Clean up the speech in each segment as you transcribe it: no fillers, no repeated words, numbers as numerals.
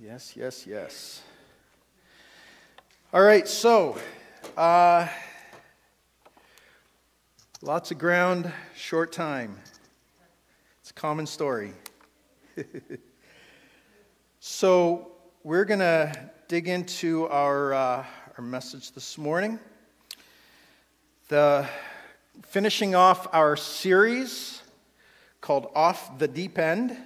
Yes, yes, yes. All right, so lots of ground, short time. It's a common story. So we're going to dig into our message this morning. Finishing off our series called Off the Deep End.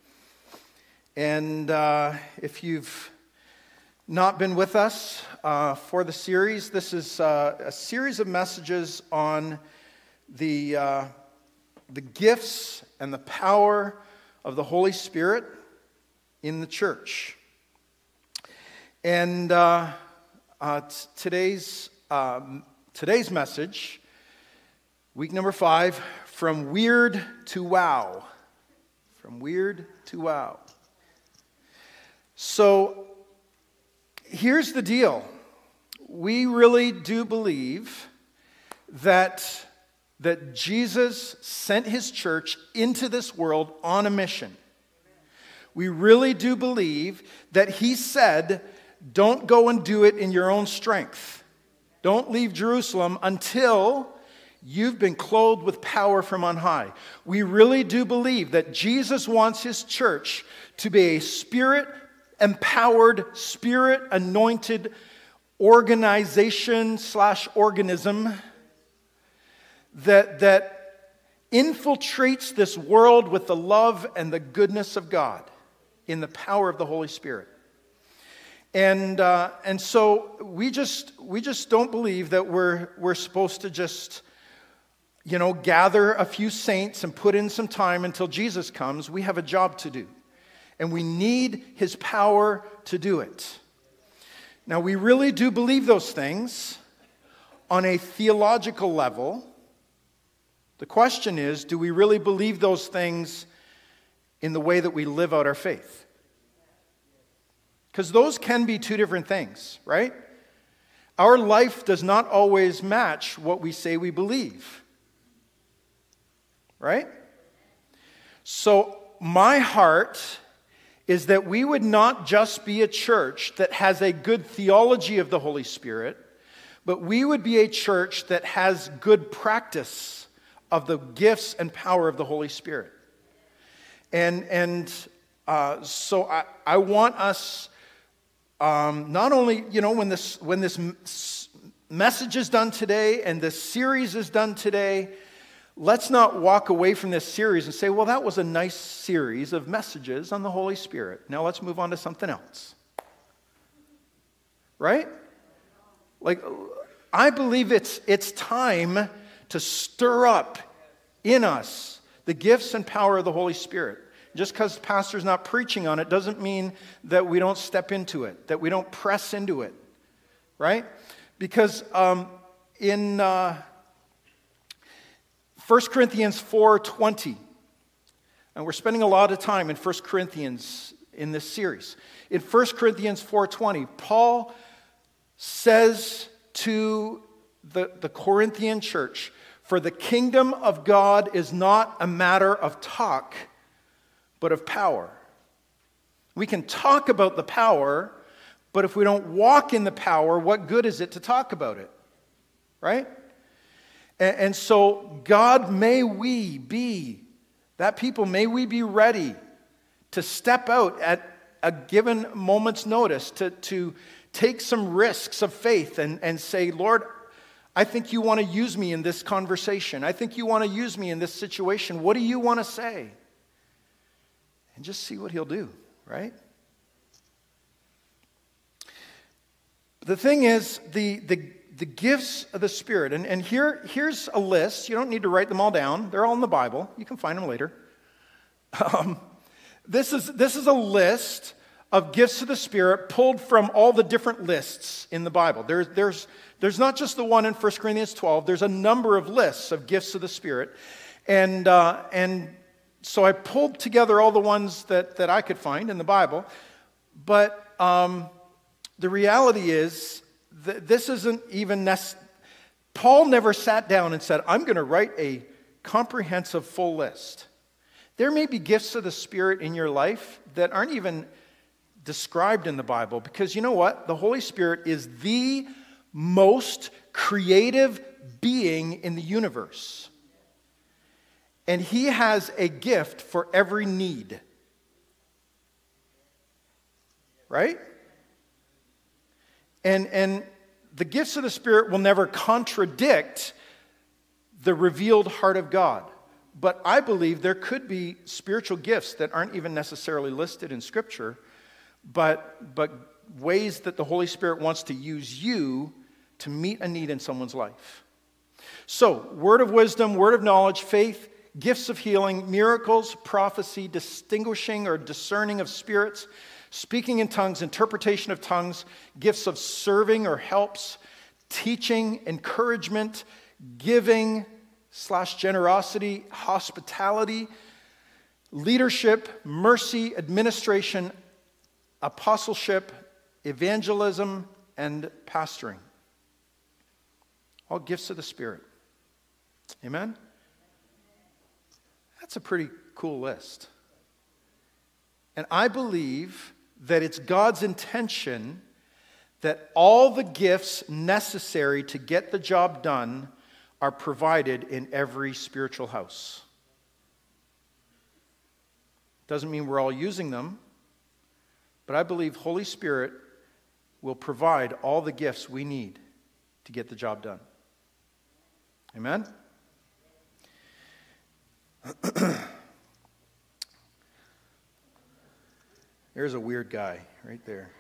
And if you've not been with us for the series, this is a series of messages on the gifts and the power of the Holy Spirit in the church. And today's message, week number 5, From Weird to Wow. From Weird to Wow. So, here's the deal. We really do believe that Jesus sent his church into this world on a mission. We really do believe that he said, don't go and do it in your own strength. Don't leave Jerusalem until you've been clothed with power from on high. We really do believe that Jesus wants his church to be a Spirit-empowered, Spirit-anointed organization/organism that infiltrates this world with the love and the goodness of God in the power of the Holy Spirit. And so we just don't believe that we're supposed to just, gather a few saints and put in some time until Jesus comes. We have a job to do. And we need his power to do it. Now, we really do believe those things on a theological level. The question is, do we really believe those things in the way that we live out our faith? Because those can be two different things, right? Our life does not always match what we say we believe. Right? So, my heart is that we would not just be a church that has a good theology of the Holy Spirit, but we would be a church that has good practice of the gifts and power of the Holy Spirit. So I want us, not only, when this message is done today and this series is done today, let's not walk away from this series and say, well, that was a nice series of messages on the Holy Spirit. Now let's move on to something else. Right? Like, I believe it's time to stir up in us the gifts and power of the Holy Spirit. Just because the pastor's not preaching on it doesn't mean that we don't step into it, that we don't press into it. Right? Because in 1 Corinthians 4:20, and we're spending a lot of time in 1 Corinthians in this series. In 1 Corinthians 4:20, Paul says to the Corinthian church, for the kingdom of God is not a matter of talk, but of power. We can talk about the power, but if we don't walk in the power, what good is it to talk about it? Right? And so, God, may we be ready to step out at a given moment's notice, to take some risks of faith and say, Lord, I think you want to use me in this conversation. I think you want to use me in this situation. What do you want to say? And just see what he'll do, right? The thing is, the gifts of the Spirit, and here's a list. You don't need to write them all down. They're all in the Bible. You can find them later. This is a list of gifts of the Spirit pulled from all the different lists in the Bible. There's not just the one in 1 Corinthians 12. There's a number of lists of gifts of the Spirit. And so I pulled together all the ones that I could find in the Bible. But the reality is, this isn't even necessary. Paul never sat down and said, I'm going to write a comprehensive full list. There may be gifts of the Spirit in your life that aren't even described in the Bible, because you know what? The Holy Spirit is the most creative being in the universe. And he has a gift for every need. Right? And the gifts of the Spirit will never contradict the revealed heart of God. But I believe there could be spiritual gifts that aren't even necessarily listed in Scripture, but ways that the Holy Spirit wants to use you to meet a need in someone's life. So, word of wisdom, word of knowledge, faith, gifts of healing, miracles, prophecy, distinguishing or discerning of spirits, speaking in tongues, interpretation of tongues, gifts of serving or helps, teaching, encouragement, giving / generosity, hospitality, leadership, mercy, administration, apostleship, evangelism, and pastoring. All gifts of the Spirit. Amen? That's a pretty cool list. And I believe that it's God's intention that all the gifts necessary to get the job done are provided in every spiritual house. Doesn't mean we're all using them, but I believe Holy Spirit will provide all the gifts we need to get the job done. Amen? There's a weird guy right there.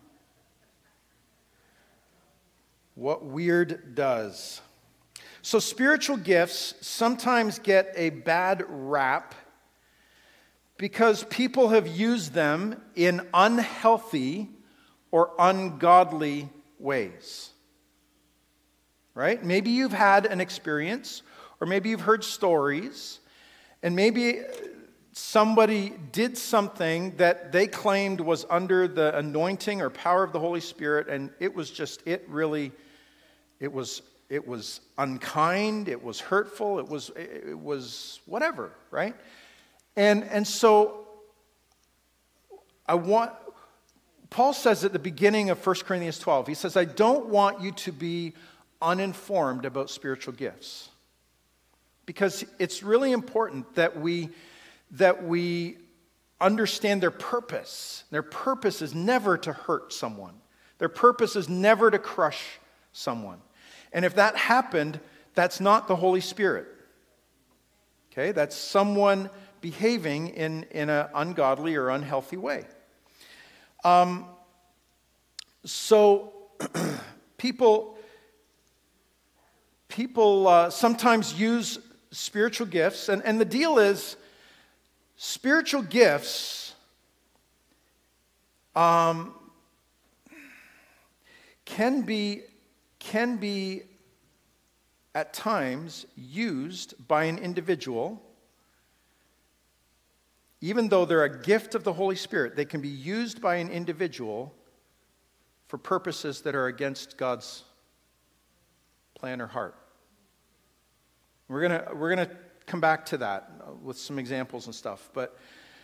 What weird does. So spiritual gifts sometimes get a bad rap because people have used them in unhealthy or ungodly ways. Right? Maybe you've had an experience, or maybe you've heard stories, and maybe somebody did something that they claimed was under the anointing or power of the Holy Spirit, and it was unkind, it was hurtful, it was whatever, right? And so Paul says at the beginning of 1 Corinthians 12, he says, I don't want you to be uninformed about spiritual gifts. Because it's really important that we understand their purpose. Their purpose is never to hurt someone. Their purpose is never to crush someone. And if that happened, that's not the Holy Spirit. Okay? That's someone behaving in an ungodly or unhealthy way. So people sometimes use spiritual gifts, and the deal is spiritual gifts can be at times used by an individual. Even though they're a gift of the Holy Spirit, they can be used by an individual for purposes that are against God's plan or heart. We're gonna come back to that with some examples and stuff. But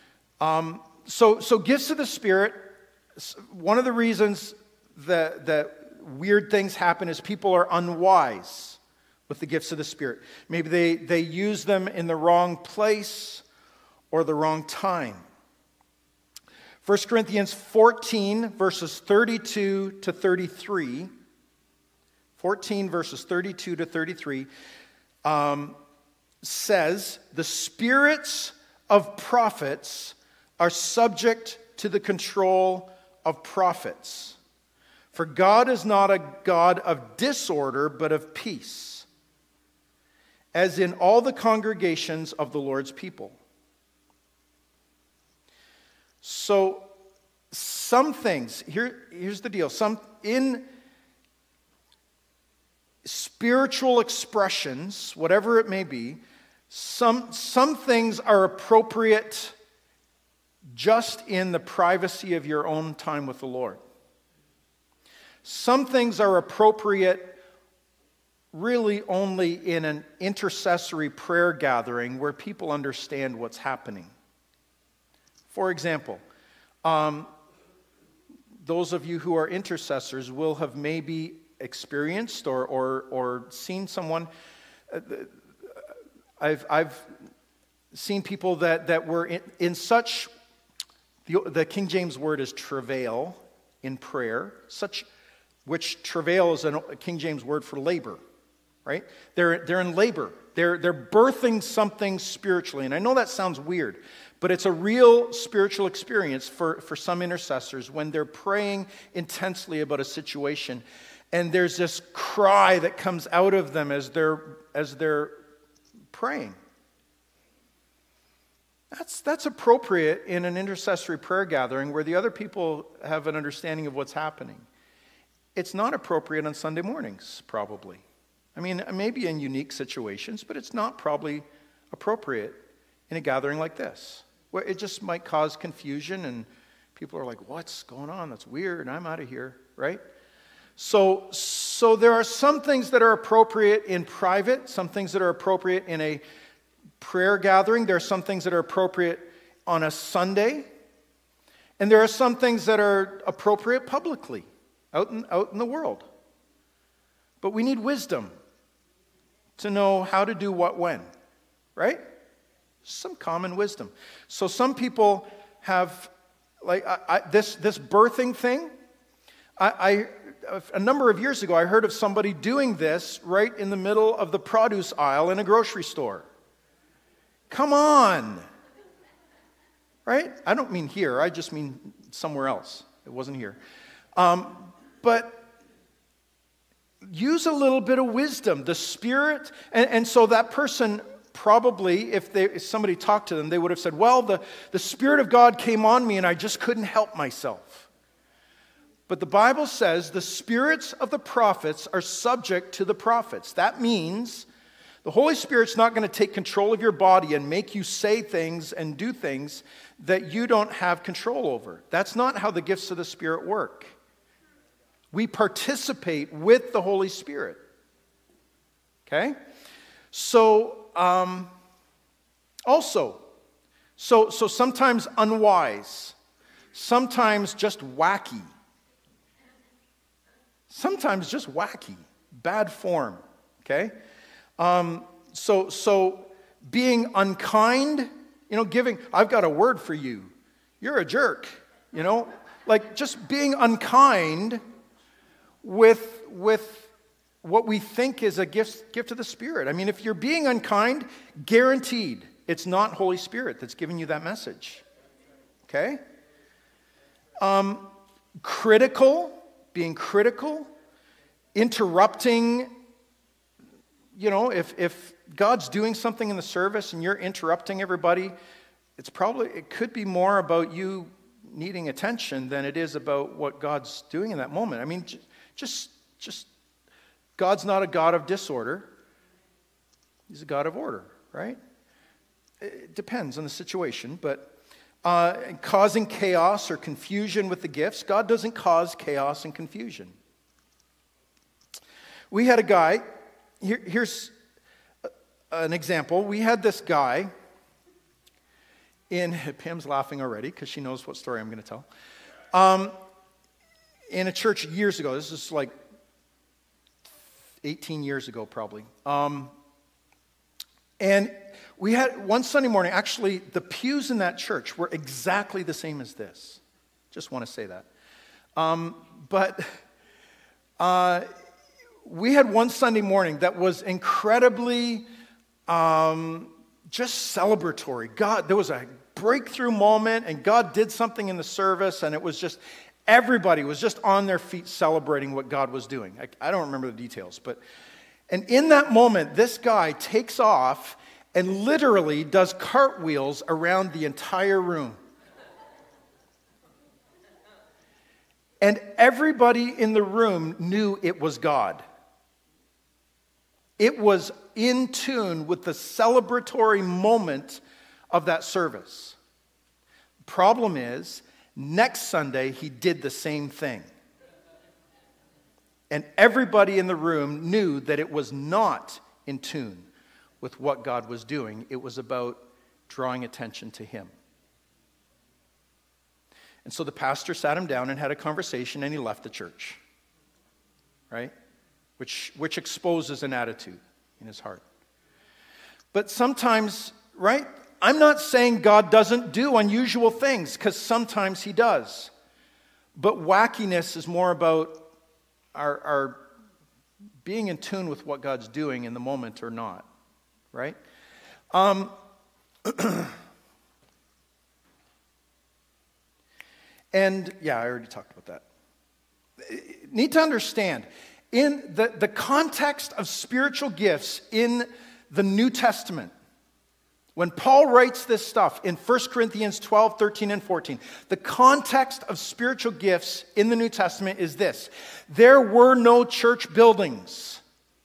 so gifts of the Spirit. One of the reasons that weird things happen is people are unwise with the gifts of the Spirit. Maybe they use them in the wrong place or the wrong time. 1 Corinthians 14, verses 32 to 33. 14 verses 32 to 33 says, the spirits of prophets are subject to the control of prophets. For God is not a God of disorder, but of peace, as in all the congregations of the Lord's people. So, some things, here's the deal. In spiritual expressions, whatever it may be, some things are appropriate just in the privacy of your own time with the Lord. Some things are appropriate really only in an intercessory prayer gathering where people understand what's happening. For example, those of you who are intercessors will have maybe experienced or seen someone. I've seen people that were in such, the King James word is travail in prayer, which travail is a King James word for labor, right? They're in labor. They're birthing something spiritually. And I know that sounds weird, but it's a real spiritual experience for some intercessors when they're praying intensely about a situation. And there's this cry that comes out of them as they're praying. That's appropriate in an intercessory prayer gathering where the other people have an understanding of what's happening. It's not appropriate on Sunday mornings, probably. I mean, maybe in unique situations, but it's not probably appropriate in a gathering like this, where it just might cause confusion and people are like, what's going on? That's weird. I'm out of here, right? So there are some things that are appropriate in private, some things that are appropriate in a prayer gathering. There are some things that are appropriate on a Sunday. And there are some things that are appropriate publicly, out in the world. But we need wisdom to know how to do what when, right? Some common wisdom. So some people have, like, this birthing thing. A number of years ago, I heard of somebody doing this right in the middle of the produce aisle in a grocery store. Come on! Right? I don't mean here. I just mean somewhere else. It wasn't here. But use a little bit of wisdom. The Spirit, and so that person probably, if somebody talked to them, they would have said, well, the Spirit of God came on me and I just couldn't help myself. But the Bible says the spirits of the prophets are subject to the prophets. That means the Holy Spirit's not going to take control of your body and make you say things and do things that you don't have control over. That's not how the gifts of the Spirit work. We participate with the Holy Spirit. Okay? So, so sometimes unwise, sometimes just wacky. Sometimes just wacky, bad form, okay? So being unkind, giving, I've got a word for you. You're a jerk, like just being unkind with what we think is a gift of the Spirit. I mean, if you're being unkind, guaranteed it's not Holy Spirit that's giving you that message, okay? Being critical, interrupting, if God's doing something in the service and you're interrupting everybody, it could be more about you needing attention than it is about what God's doing in that moment. I mean, just God's not a God of disorder. He's a God of order, right? It depends on the situation, but causing chaos or confusion with the gifts. God doesn't cause chaos and confusion. We had a guy, here's an example. We had this guy Pam's laughing already because she knows what story I'm going to tell. In a church years ago, this is like 18 years ago probably. And we had one Sunday morning, actually, the pews in that church were exactly the same as this. Just want to say that. But we had one Sunday morning that was incredibly just celebratory. There was a breakthrough moment, and God did something in the service, and it was just, everybody was just on their feet celebrating what God was doing. I don't remember the details, and in that moment, this guy takes off and literally does cartwheels around the entire room. And everybody in the room knew it was God. It was in tune with the celebratory moment of that service. The problem is, next Sunday, he did the same thing. And everybody in the room knew that it was not in tune with what God was doing. It was about drawing attention to him. And so the pastor sat him down and had a conversation, and he left the church, right? Which exposes an attitude in his heart. But sometimes, right, I'm not saying God doesn't do unusual things, because sometimes he does. But wackiness is more about our being in tune with what God's doing in the moment or not, right? And yeah, I already talked about that. Need to understand, in the context of spiritual gifts in the New Testament, when Paul writes this stuff in 1 Corinthians 12, 13, and 14, the context of spiritual gifts in the New Testament is this: there were no church buildings.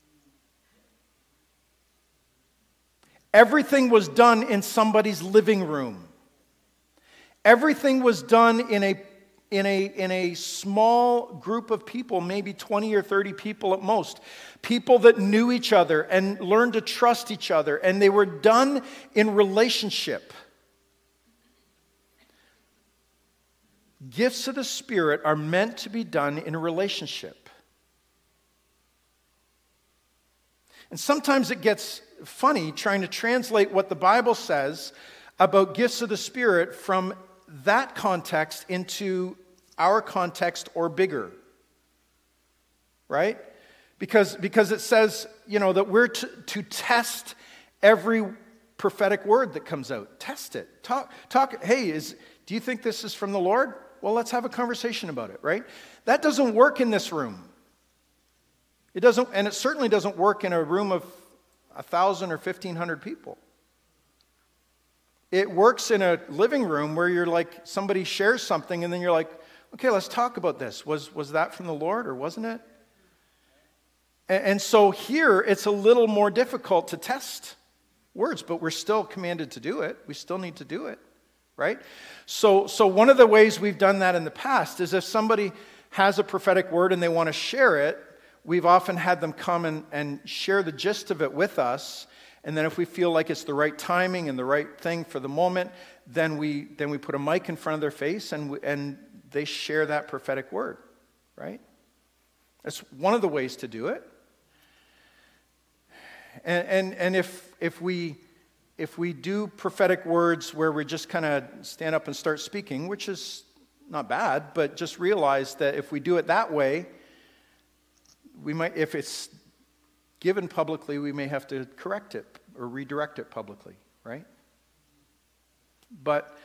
Everything was done in somebody's living room. Everything was done in a small group of people, maybe 20 or 30 people at most. People that knew each other and learned to trust each other, and they were done in relationship. Gifts of the Spirit are meant to be done in a relationship. And sometimes it gets funny trying to translate what the Bible says about gifts of the Spirit from that context into our context or bigger, right? Because it says, that we're to test every prophetic word that comes out. Test it. Talk. Hey, do you think this is from the Lord? Well, let's have a conversation about it, right? That doesn't work in this room. It doesn't, and it certainly doesn't work in a room of 1,000 or 1,500 people. It works in a living room where you're like, somebody shares something and then you're like, okay, let's talk about this. Was that from the Lord or wasn't it? And so here it's a little more difficult to test words, but we're still commanded to do it. We still need to do it, right? So one of the ways we've done that in the past is if somebody has a prophetic word and they want to share it, we've often had them come and share the gist of it with us. And then if we feel like it's the right timing and the right thing for the moment, then we put a mic in front of their face and they share that prophetic word, right? That's one of the ways to do it. And if we do prophetic words where we just kind of stand up and start speaking, which is not bad, but just realize that if we do it that way, we might, if it's given publicly, we may have to correct it or redirect it publicly, right? But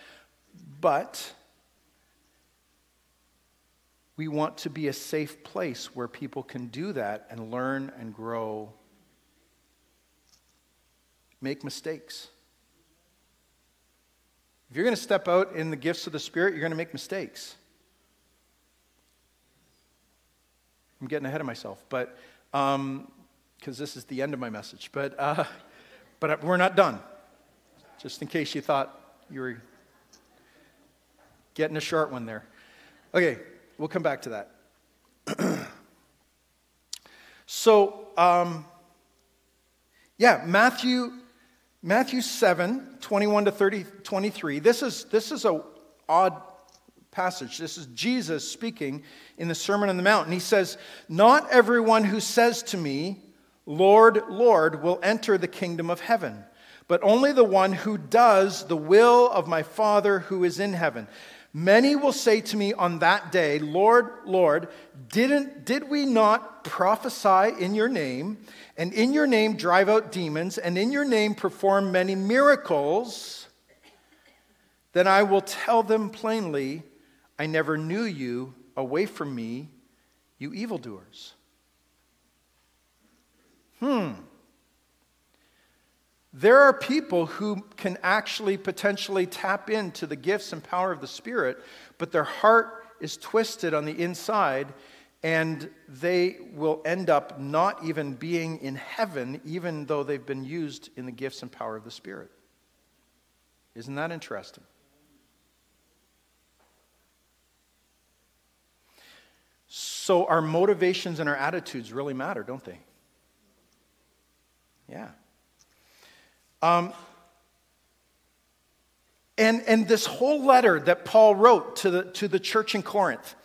we want to be a safe place where people can do that and learn and grow, make mistakes. If you're going to step out in the gifts of the Spirit, you're going to make mistakes. I'm getting ahead of myself, but because this is the end of my message. But we're not done. Just in case you thought you were getting a short one there. Okay, we'll come back to that. So, Matthew 7, 21 to 23. This is a odd passage. This is Jesus speaking in the Sermon on the Mount. And he says, "Not everyone who says to me, 'Lord, Lord,' will enter the kingdom of heaven, but only the one who does the will of my Father who is in heaven. Many will say to me on that day, 'Lord, Lord, did we not prophesy in your name, and in your name drive out demons, and in your name perform many miracles?' Then I will tell them plainly, 'I never knew you. Away from me, you evildoers.'" There are people who can actually potentially tap into the gifts and power of the Spirit, but their heart is twisted on the inside, and they will end up not even being in heaven, even though they've been used in the gifts and power of the Spirit. Isn't that interesting? So our motivations and our attitudes really matter, don't they? Yeah. And this whole letter that Paul wrote to the church in Corinth,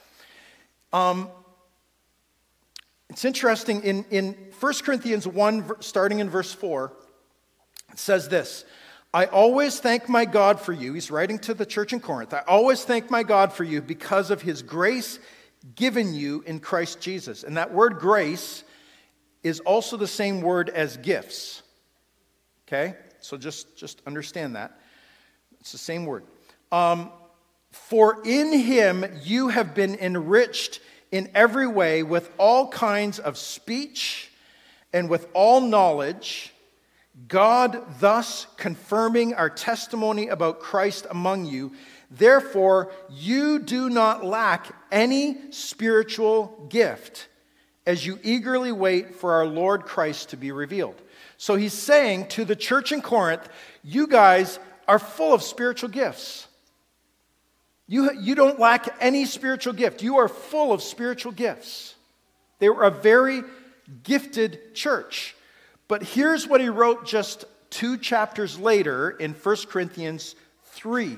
it's interesting. In 1 Corinthians 1, starting in verse 4, it says this: I always thank my God for you. He's writing to the church in Corinth. I always thank my God for you because of his grace given you in Christ Jesus. And that word grace is also the same word as gifts. Okay? So just understand that. It's the same word. For in him you have been enriched in every way with all kinds of speech and with all knowledge, God thus confirming our testimony about Christ among you. Therefore, you do not lack any spiritual gift as you eagerly wait for our Lord Christ to be revealed. So he's saying to the church in Corinth, you guys are full of spiritual gifts. You don't lack any spiritual gift. You are full of spiritual gifts. They were a very gifted church. But here's what he wrote just 2 chapters later in 1 Corinthians 3.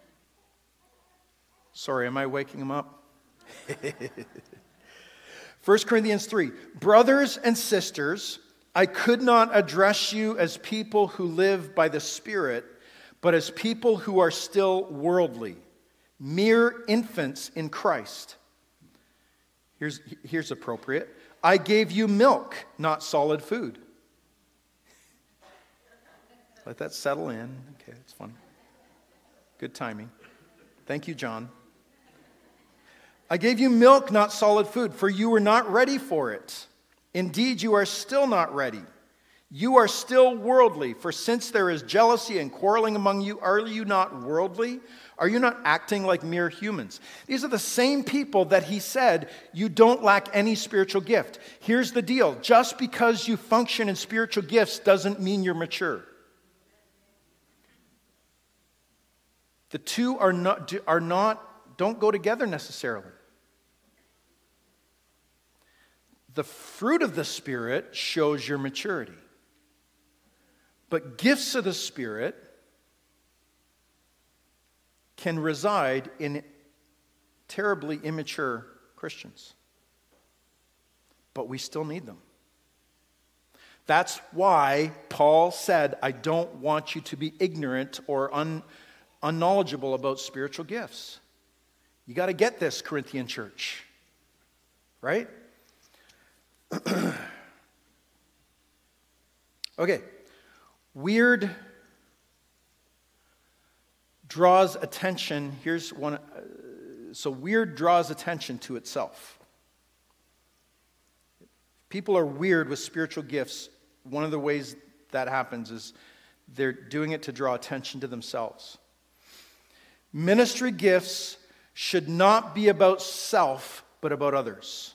Sorry, am I waking him up? 1 Corinthians 3. Brothers and sisters, I could not address you as people who live by the Spirit, but as people who are still worldly, mere infants in Christ. Here's appropriate. I gave you milk, not solid food. Let that settle in. Okay, it's funny. Good timing. Thank you, John. I gave you milk, not solid food, for you were not ready for it. Indeed, you are still not ready. You are still worldly, for since there is jealousy and quarreling among you, are you not worldly? Are you not acting like mere humans? These are the same people that he said, you don't lack any spiritual gift. Here's the deal. Just because you function in spiritual gifts doesn't mean you're mature. The two don't go together necessarily. The fruit of the Spirit shows your maturity. But gifts of the Spirit can reside in terribly immature Christians. But we still need them. That's why Paul said, I don't want you to be ignorant or unknowledgeable about spiritual gifts. You got to get this, Corinthian church. Right? Okay. Weird draws attention. Here's one. So weird draws attention to itself. People are weird with spiritual gifts. One of the ways that happens is they're doing it to draw attention to themselves. Ministry gifts should not be about self, but about others.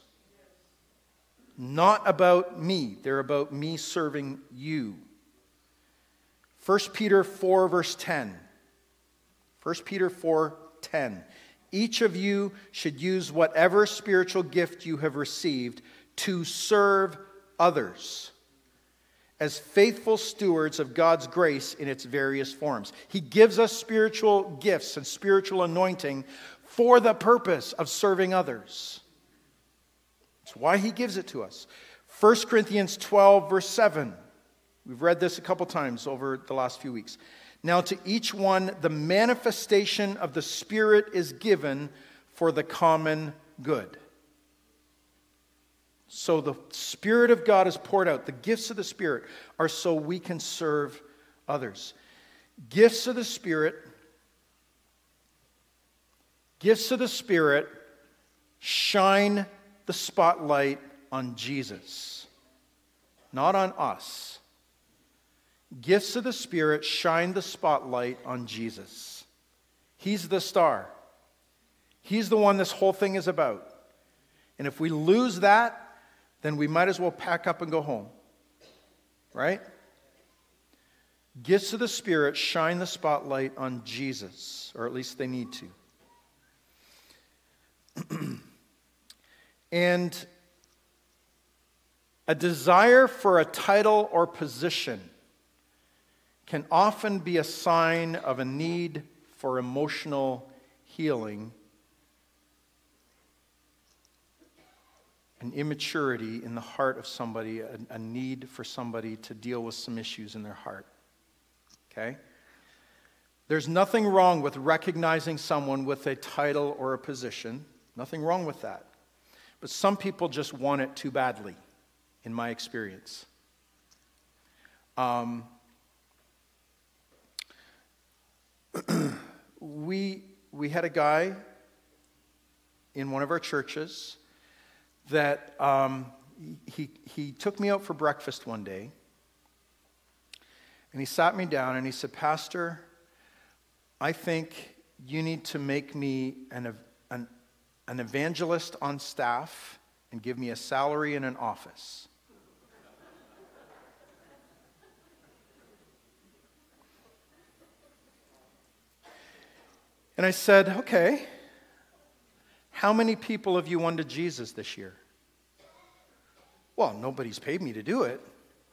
Not about me. They're about me serving you. 1 Peter 4, verse 10. 1 Peter 4, 10. Each of you should use whatever spiritual gift you have received to serve others as faithful stewards of God's grace in its various forms. He gives us spiritual gifts and spiritual anointing for the purpose of serving others. That's why he gives it to us. 1 Corinthians 12, verse 7. We've read this a couple times over the last few weeks. Now to each one, the manifestation of the Spirit is given for the common good. So the Spirit of God is poured out. The gifts of the Spirit are so we can serve others. Gifts of the Spirit shine the spotlight on Jesus, not on us. Gifts of the Spirit shine the spotlight on Jesus. He's the star. He's the one this whole thing is about. And if we lose that, then we might as well pack up and go home. Right? Gifts of the Spirit shine the spotlight on Jesus, or at least they need to. And a desire for a title or position can often be a sign of a need for emotional healing, an immaturity in the heart of somebody, a need for somebody to deal with some issues in their heart. Okay? There's nothing wrong with recognizing someone with a title or a position. Nothing wrong with that. But some people just want it too badly, in my experience. We had a guy in one of our churches that he took me out for breakfast one day, and he sat me down and he said, "Pastor, I think you need to make me an evangelist on staff and give me a salary and an office." And I said, "Okay, how many people have you won to Jesus this year?" "Well, nobody's paid me to do it."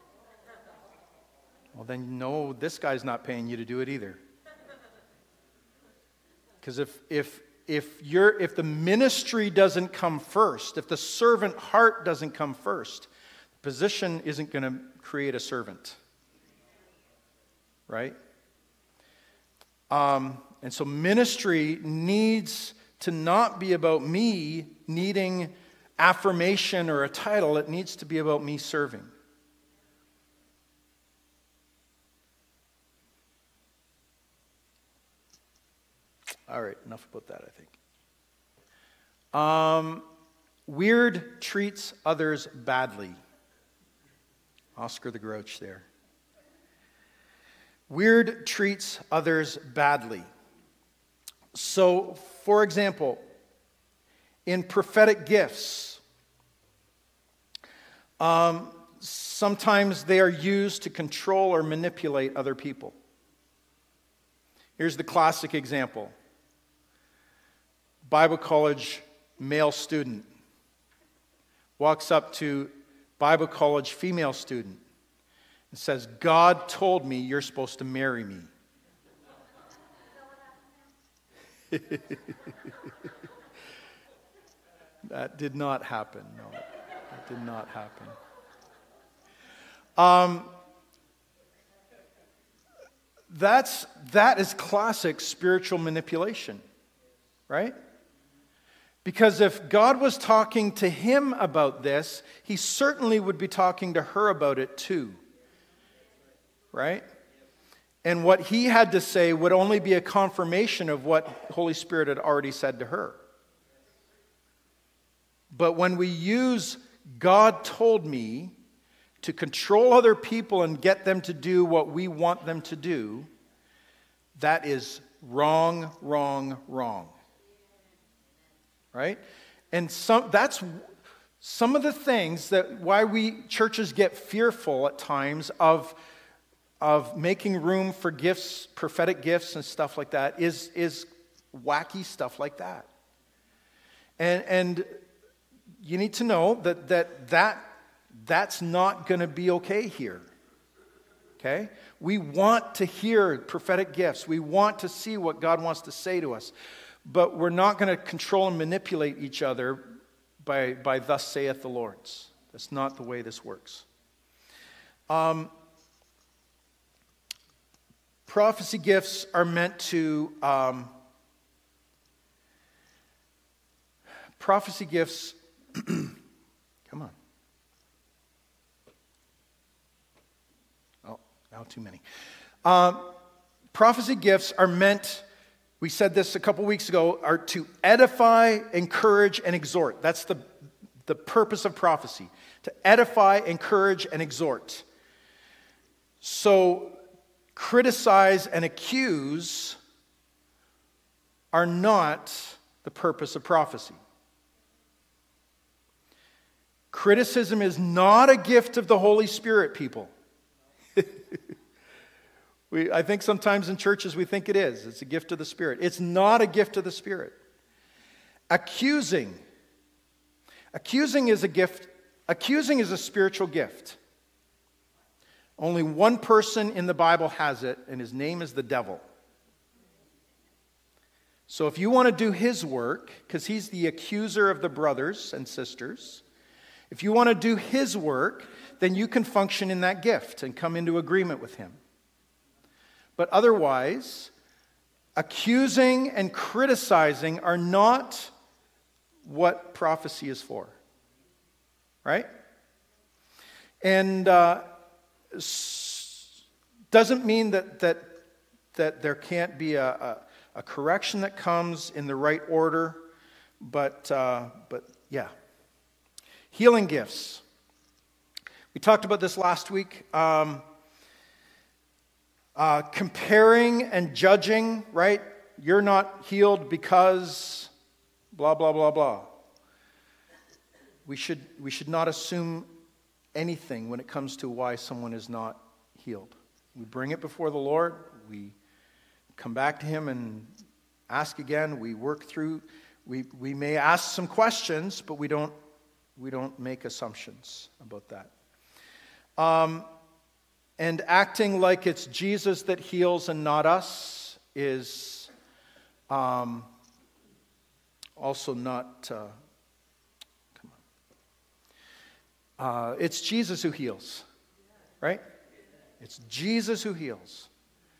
"Well, then no, this guy's not paying you to do it either. Because if the ministry doesn't come first, if the servant heart doesn't come first, the position isn't going to create a servant." Right? And so ministry needs to not be about me needing affirmation or a title. It needs to be about me serving. All right, enough about that, I think. Weird treats others badly. Oscar the Grouch there. Weird treats others badly. So, for example, in prophetic gifts, sometimes they are used to control or manipulate other people. Here's the classic example. Bible college male student walks up to Bible college female student and says, "God told me you're supposed to marry me." That did not happen. No, that did not happen. That is classic spiritual manipulation, right? Because if God was talking to him about this, he certainly would be talking to her about it too. Right? And what he had to say would only be a confirmation of what Holy Spirit had already said to her. But when we use "God told me" to control other people and get them to do what we want them to do, that is wrong, wrong, wrong. Right? And that's some of the things that why we churches get fearful at times of making room for gifts, prophetic gifts and stuff like that is wacky stuff like that. And you need to know that's not going to be okay here. Okay? We want to hear prophetic gifts. We want to see what God wants to say to us. But we're not going to control and manipulate each other by "Thus saith the Lord." That's not the way this works. Prophecy gifts are meant to... prophecy gifts... Come on. Oh, now too many. Prophecy gifts are meant... We said this a couple weeks ago, are to edify, encourage, and exhort. That's the purpose of prophecy. To edify, encourage, and exhort. So, criticize and accuse are not the purpose of prophecy. Criticism is not a gift of the Holy Spirit, people. I think sometimes in churches we think it is. It's a gift of the Spirit. It's not a gift of the Spirit. Accusing is a gift. Accusing is a spiritual gift. Only one person in the Bible has it, and his name is the devil. So if you want to do his work, because he's the accuser of the brothers and sisters, if you want to do his work, then you can function in that gift and come into agreement with him. But otherwise, accusing and criticizing are not what prophecy is for. Right? And doesn't mean that there can't be a correction that comes in the right order, but yeah. Healing gifts. We talked about this last week. Comparing and judging, right? You're not healed because blah, blah, blah, blah. We should not assume anything when it comes to why someone is not healed. We bring it before the Lord. We come back to him and ask again. We work through. We may ask some questions, but we don't make assumptions about that. And acting like it's Jesus that heals and not us is also not. It's Jesus who heals, right? It's Jesus who heals.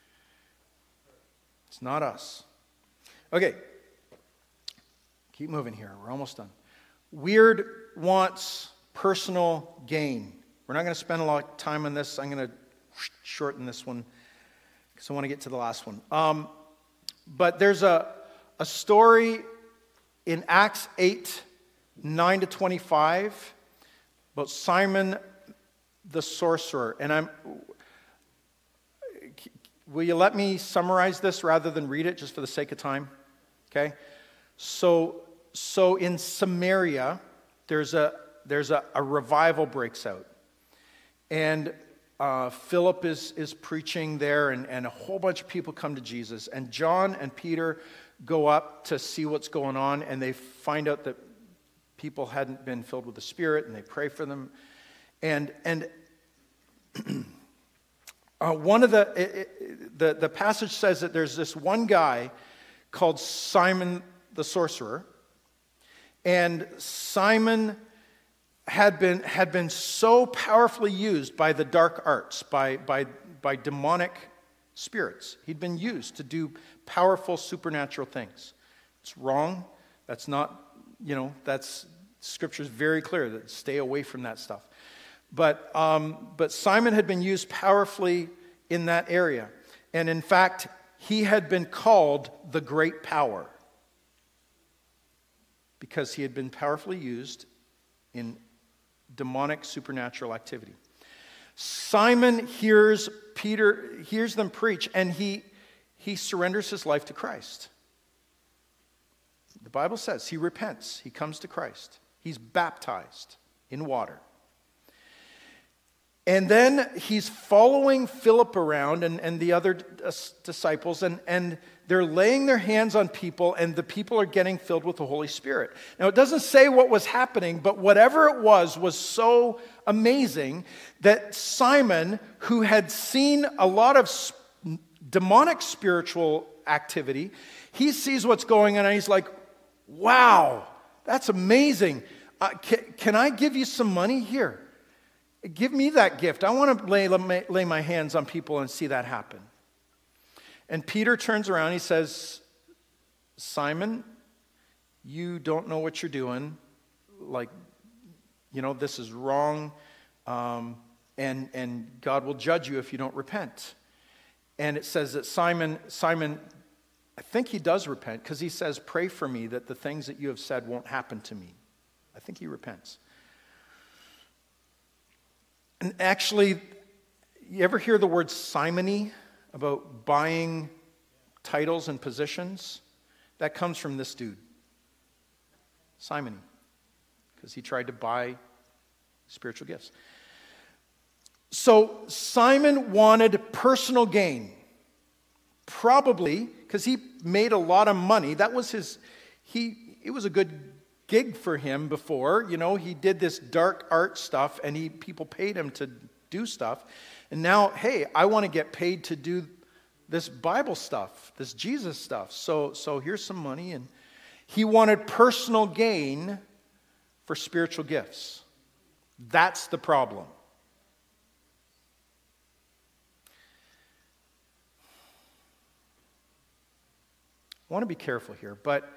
It's not us. Okay. Keep moving here. We're almost done. Weird wants personal gain. We're not going to spend a lot of time on this. I'm going to shorten this one because I want to get to the last one. But there's a story in Acts 8, 9 to 25 about Simon the sorcerer. And will you let me summarize this rather than read it just for the sake of time? Okay? So in Samaria, there's a revival breaks out. And Philip is preaching there, and a whole bunch of people come to Jesus. And John and Peter go up to see what's going on, and they find out that people hadn't been filled with the Spirit, and they pray for them. And one of the passage says that there's this one guy called Simon the sorcerer, and Simon had been so powerfully used by the dark arts, by demonic spirits. He'd been used to do powerful supernatural things. It's wrong. That's not, that's Scripture's very clear that stay away from that stuff. But Simon had been used powerfully in that area. And in fact, he had been called the Great Power because he had been powerfully used in demonic supernatural activity. Simon hears them preach, and he surrenders his life to Christ. The Bible says he repents. He comes to Christ. He's baptized in water. And then he's following Philip around and the other disciples, and they're laying their hands on people, and the people are getting filled with the Holy Spirit. Now, it doesn't say what was happening, but whatever it was so amazing that Simon, who had seen a lot of demonic spiritual activity, he sees what's going on, and he's like, wow, that's amazing. Can I give you some money here? Give me that gift. I want to lay my hands on people and see that happen. And Peter turns around. He says, Simon, you don't know what you're doing. This is wrong. And God will judge you if you don't repent. And it says that Simon, I think he does repent because he says, pray for me that the things that you have said won't happen to me. I think he repents. And actually, you ever hear the word simony about buying titles and positions? That comes from this dude, simony, because he tried to buy spiritual gifts. So Simon wanted personal gain, probably because he made a lot of money. That was it was a good gig for him before. He did this dark art stuff, and people paid him to do stuff. And now, hey, I want to get paid to do this Bible stuff, this Jesus stuff. So here's some money. And he wanted personal gain for spiritual gifts. That's the problem. I want to be careful here, but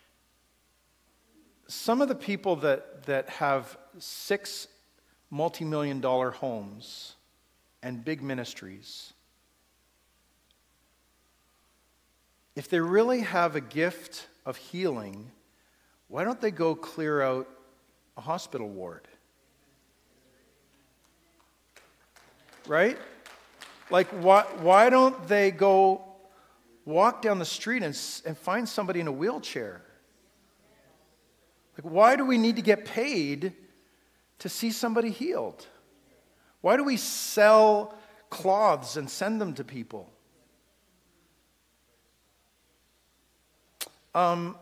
some of the people that have 6 multi-million-dollar homes and big ministries, if they really have a gift of healing, why don't they go clear out a hospital ward? Right? Like, why don't they go walk down the street and find somebody in a wheelchair? Like, why do we need to get paid to see somebody healed? Why do we sell cloths and send them to people? The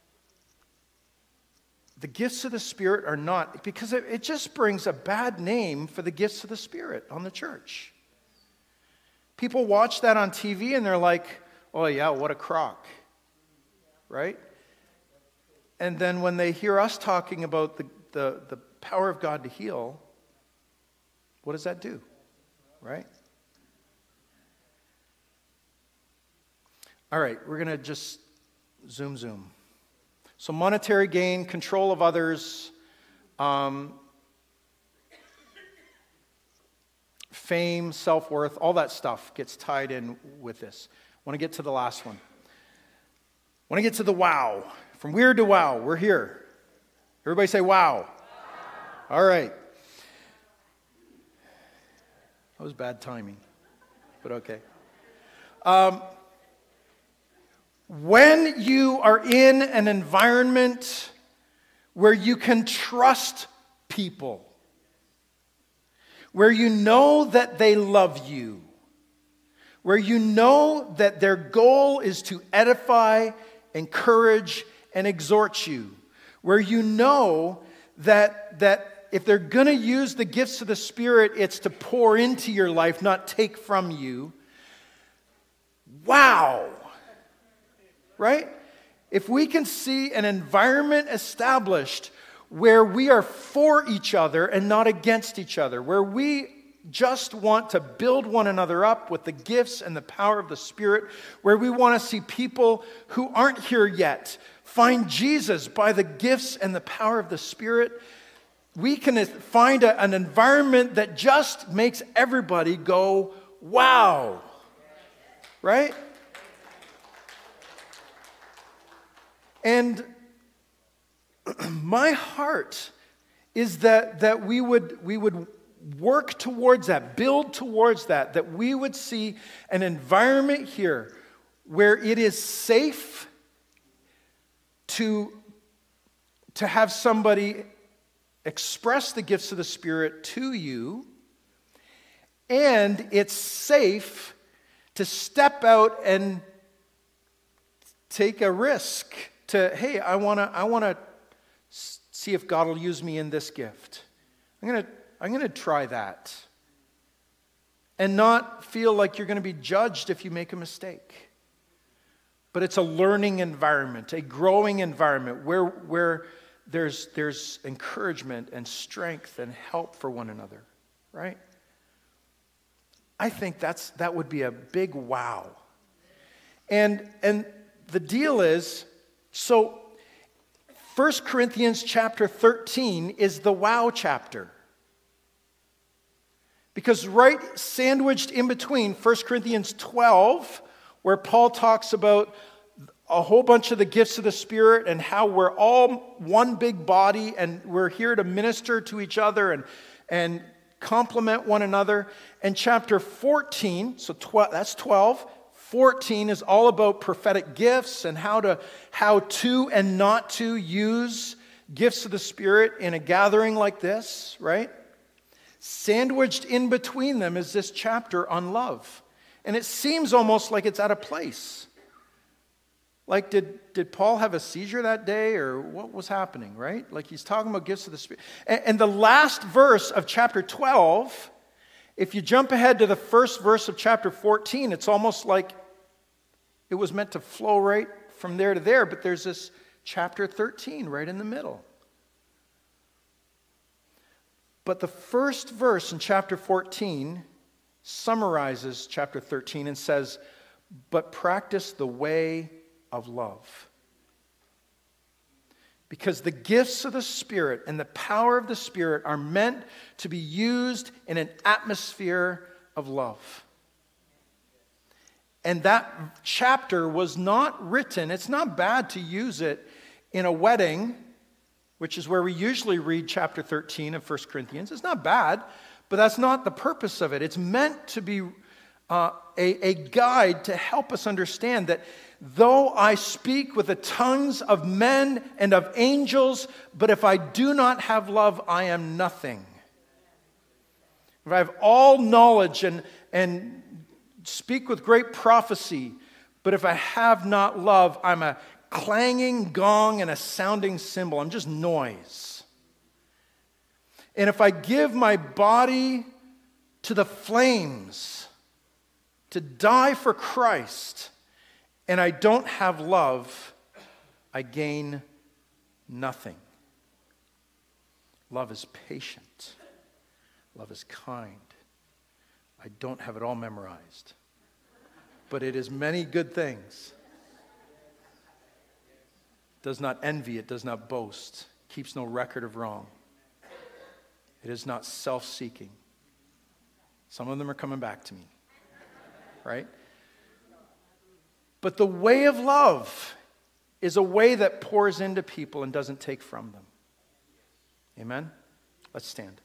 gifts of the Spirit are not, because it just brings a bad name for the gifts of the Spirit on the church. People watch that on TV and they're like, oh yeah, what a crock, right? And then when they hear us talking about the power of God to heal, what does that do, right? All right, we're going to just zoom. So monetary gain, control of others, fame, self-worth, all that stuff gets tied in with this. I want to get to the last one. I want to get to the wow. From weird to wow, we're here. Everybody say wow. All right. That was bad timing, but okay. When you are in an environment where you can trust people, where you know that they love you, where you know that their goal is to edify, encourage, and exhort you, where you know that if they're going to use the gifts of the Spirit, it's to pour into your life, not take from you. Wow! Right? If we can see an environment established where we are for each other and not against each other, where we just want to build one another up with the gifts and the power of the Spirit, where we want to see people who aren't here yet find Jesus by the gifts and the power of the Spirit, we can find an environment that just makes everybody go, wow. Right? And my heart is that we would work towards that, build towards that we would see an environment here where it is safe to have somebody express the gifts of the Spirit to you, and it's safe to step out and take a risk. Hey, I want to see if God will use me in this gift. I'm going to try that. And not feel like you're going to be judged if you make a mistake. But it's a learning environment, a growing environment where there's encouragement and strength and help for one another, right? I think that would be a big wow. And the deal is, so 1 Corinthians chapter 13 is the wow chapter. Because right sandwiched in between 1 Corinthians 12, where Paul talks about a whole bunch of the gifts of the Spirit and how we're all one big body and we're here to minister to each other and complement one another. And chapter 14, so that's 12, 14 is all about prophetic gifts and how to and not to use gifts of the Spirit in a gathering like this, right? Sandwiched in between them is this chapter on love. And it seems almost like it's out of place. Like, did Paul have a seizure that day, or what was happening, right? Like, he's talking about gifts of the Spirit. And the last verse of chapter 12, if you jump ahead to the first verse of chapter 14, it's almost like It was meant to flow right from there to there, but there's this chapter 13 right in the middle. But the first verse in chapter 14 summarizes chapter 13 and says, "But practice the way of love." Because the gifts of the Spirit and the power of the Spirit are meant to be used in an atmosphere of love. And that chapter was not written, it's not bad to use it in a wedding, which is where we usually read chapter 13 of 1 Corinthians. It's not bad, but that's not the purpose of it. It's meant to be a guide to help us understand that though I speak with the tongues of men and of angels, but if I do not have love, I am nothing. If I have all knowledge and speak with great prophecy, but if I have not love, I'm a clanging gong and a sounding cymbal. I'm just noise. And if I give my body to the flames to die for Christ, and I don't have love, I gain nothing. Love is patient. Love is kind. I don't have it all memorized, but it is many good things. It does not envy, it does not boast, keeps no record of wrong. It is not self-seeking. Some of them are coming back to me, right? But the way of love is a way that pours into people and doesn't take from them. Amen? Let's stand.